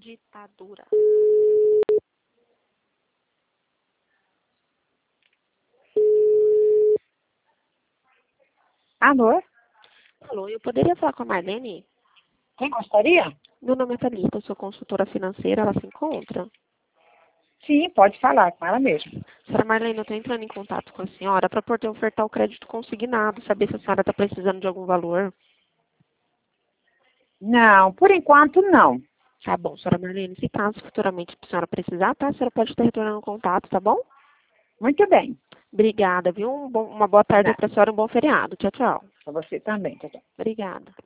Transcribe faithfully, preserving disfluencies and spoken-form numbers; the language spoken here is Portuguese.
ditadura. Alô? Alô, eu poderia falar com a Marlene? Quem gostaria? Meu nome é Thalita, eu sou consultora financeira, ela se encontra? Sim, pode falar com ela mesmo. Senhora Marlene, eu estou entrando em contato com a senhora para poder ofertar o crédito consignado, saber se a senhora está precisando de algum valor. Não, por enquanto não. Tá bom, senhora Marlene, se caso futuramente a senhora precisar, tá? A senhora pode estar retornando o contato, tá bom? Muito bem. Obrigada, viu? Um bom- uma boa tarde Nada. para a senhora e um bom feriado. Tchau, tchau. Para você também. Tchau, tchau. Obrigada.